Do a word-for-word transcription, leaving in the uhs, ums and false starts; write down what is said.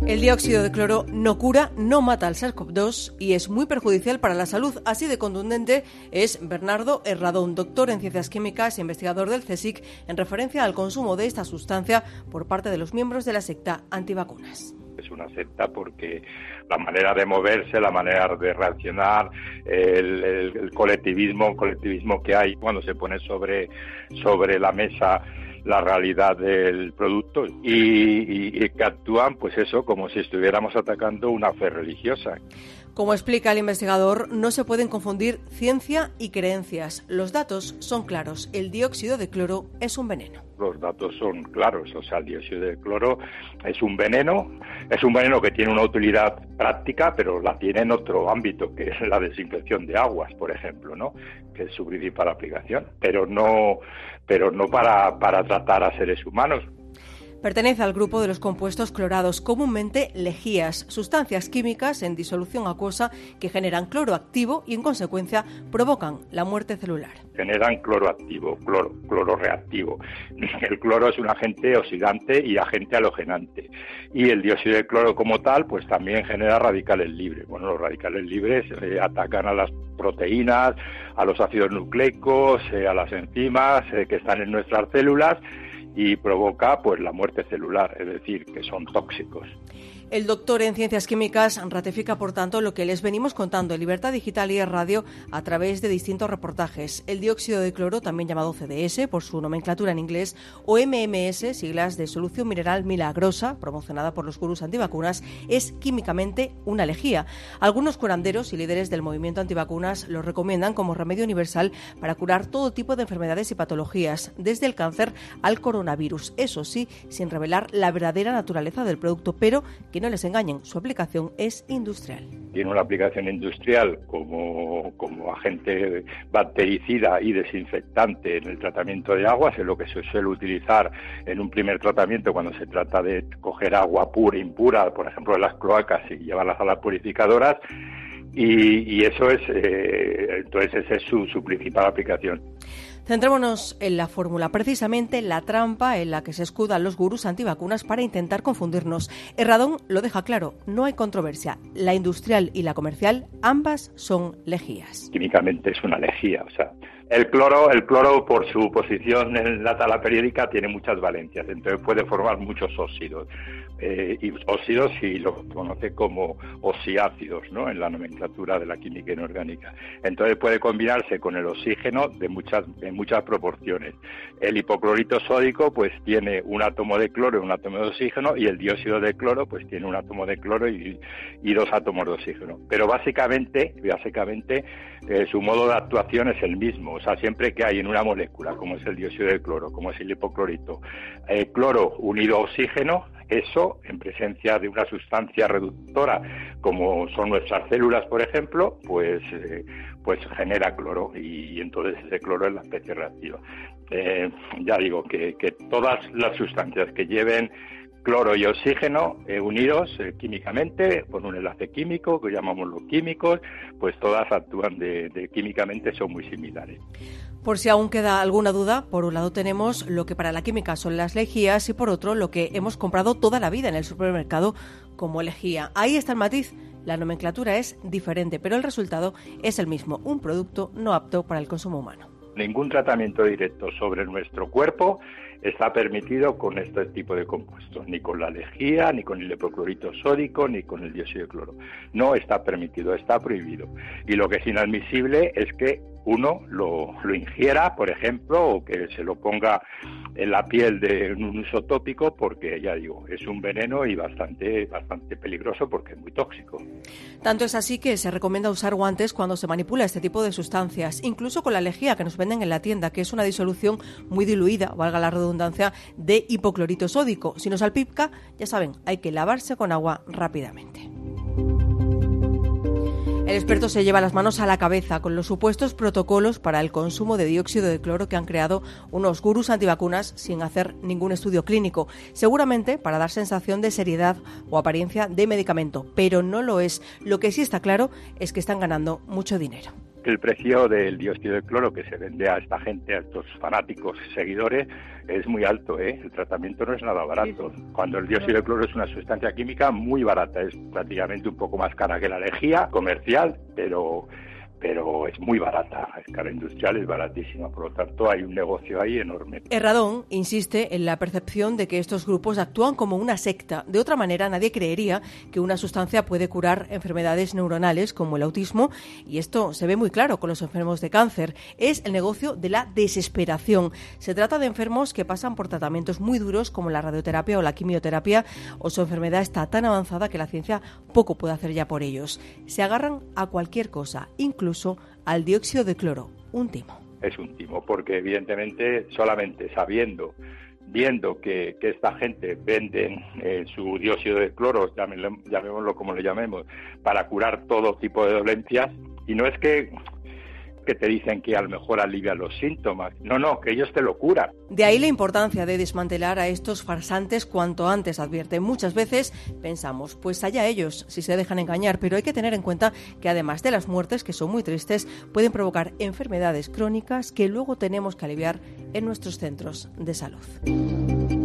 El dióxido de cloro no cura, no mata al SARS-CoV dos y es muy perjudicial para la salud. Así de contundente es Bernardo Herradón, doctor en Ciencias Químicas e investigador del CSIC, en referencia al consumo de esta sustancia por parte de los miembros de la secta antivacunas. Es una secta porque la manera de moverse, la manera de reaccionar, el, el, el colectivismo, el colectivismo que hay cuando se pone sobre, sobre la mesa la realidad del producto y, y, y que actúan, pues eso, como si estuviéramos atacando una fe religiosa. Como explica el investigador, no se pueden confundir ciencia y creencias. Los datos son claros. El dióxido de cloro es un veneno. Los datos son claros, o sea, el dióxido de cloro es un veneno, es un veneno que tiene una utilidad práctica, pero la tiene en otro ámbito, que es la desinfección de aguas, por ejemplo, ¿no? Que es su principal aplicación, pero no, pero no para, para tratar a seres humanos. Pertenece al grupo de los compuestos clorados, comúnmente lejías, sustancias químicas en disolución acuosa que generan cloro activo y, en consecuencia, provocan la muerte celular. Generan cloro activo, cloro, cloro reactivo. El cloro es un agente oxidante y agente halogenante. Y el dióxido de cloro como tal, pues también genera radicales libres. Bueno, los radicales libres eh, atacan a las proteínas, a los ácidos nucleicos, eh, a las enzimas eh, que están en nuestras células, y provoca pues la muerte celular, es decir, que son tóxicos. El doctor en Ciencias Químicas ratifica, por tanto, lo que les venimos contando en Libertad Digital y en Radio a través de distintos reportajes. El dióxido de cloro, también llamado C D S por su nomenclatura en inglés, o M M S, siglas de solución mineral milagrosa, promocionada por los gurús antivacunas, es químicamente una lejía. Algunos curanderos y líderes del movimiento antivacunas lo recomiendan como remedio universal para curar todo tipo de enfermedades y patologías, desde el cáncer al coronavirus. Eso sí, sin revelar la verdadera naturaleza del producto, pero que no les engañen, su aplicación es industrial. Tiene una aplicación industrial como, como agente bactericida y desinfectante en el tratamiento de aguas, es lo que se suele utilizar en un primer tratamiento cuando se trata de coger agua pura, impura, por ejemplo de las cloacas, y llevarlas a las purificadoras, y, y eso es, eh, entonces esa es su, su principal aplicación. Centrémonos en la fórmula, precisamente la trampa en la que se escudan los gurús antivacunas para intentar confundirnos. Herradón lo deja claro, no hay controversia. La industrial y la comercial, ambas son lejías. Químicamente es una lejía, o sea, el cloro, el cloro por su posición en la tabla periódica tiene muchas valencias, entonces puede formar muchos óxidos. Eh, y óxidos y lo conoce como oxiácidos, ¿no?, en la nomenclatura de la química inorgánica. Entonces puede combinarse con el oxígeno de muchas en muchas proporciones. El hipoclorito sódico pues tiene un átomo de cloro y un átomo de oxígeno, y el dióxido de cloro pues tiene un átomo de cloro y, y dos átomos de oxígeno. Pero básicamente, básicamente eh, su modo de actuación es el mismo. O sea, siempre que hay en una molécula, como es el dióxido de cloro, como es el hipoclorito, eh, cloro unido a oxígeno, eso, en presencia de una sustancia reductora, como son nuestras células, por ejemplo, pues, eh, pues genera cloro, y, y entonces ese cloro es la especie reactiva. Eh, ya digo que, que todas las sustancias que lleven cloro y oxígeno eh, unidos eh, químicamente por un enlace químico que llamamos los químicos, pues todas actúan de, de químicamente, son muy similares. Por si aún queda alguna duda, por un lado tenemos lo que para la química son las lejías y por otro lo que hemos comprado toda la vida en el supermercado como lejía. Ahí está el matiz. La nomenclatura es diferente, pero el resultado es el mismo, un producto no apto para el consumo humano. Ningún tratamiento directo sobre nuestro cuerpo está permitido con este tipo de compuestos, ni con la lejía, ni con el hipoclorito sódico, ni con el dióxido de cloro. No está permitido, está prohibido. Y lo que es inadmisible es que uno lo, lo ingiera, por ejemplo, o que se lo ponga en la piel de un uso tópico, porque, ya digo, es un veneno y bastante, bastante peligroso porque es muy tóxico. Tanto es así que se recomienda usar guantes cuando se manipula este tipo de sustancias, incluso con la lejía que nos venden en la tienda, que es una disolución muy diluida, valga la redundancia, de hipoclorito sódico. Si nos salpica, ya saben, hay que lavarse con agua rápidamente. El experto se lleva las manos a la cabeza con los supuestos protocolos para el consumo de dióxido de cloro que han creado unos gurús antivacunas sin hacer ningún estudio clínico, seguramente para dar sensación de seriedad o apariencia de medicamento, pero no lo es. Lo que sí está claro es que están ganando mucho dinero. el precio del dióxido de cloro que se vende a esta gente, a estos fanáticos seguidores, es muy alto, ¿eh? El tratamiento no es nada barato. Cuando el dióxido de cloro es una sustancia química muy barata, es prácticamente un poco más cara que la lejía comercial, pero... pero es muy barata, a escala industrial es baratísima, por lo tanto hay un negocio ahí enorme. Herradón insiste en la percepción de que estos grupos actúan como una secta. De otra manera, nadie creería que una sustancia puede curar enfermedades neuronales como el autismo, y esto se ve muy claro con los enfermos de cáncer. Es el negocio de la desesperación. Se trata de enfermos que pasan por tratamientos muy duros como la radioterapia o la quimioterapia, o su enfermedad está tan avanzada que la ciencia poco puede hacer ya por ellos. Se agarran a cualquier cosa, incluso al dióxido de cloro, un timo. Es un timo, porque evidentemente solamente sabiendo, viendo que, que esta gente vende eh, su dióxido de cloro, llamémoslo, llamémoslo como le llamemos, para curar todo tipo de dolencias, y no es que, que te dicen que a lo mejor alivia los síntomas, no, no, que ellos te lo curan. De ahí la importancia de desmantelar a estos farsantes cuanto antes, advierte. Muchas veces pensamos, pues allá ellos, si se dejan engañar, pero hay que tener en cuenta que además de las muertes, que son muy tristes, pueden provocar enfermedades crónicas que luego tenemos que aliviar en nuestros centros de salud.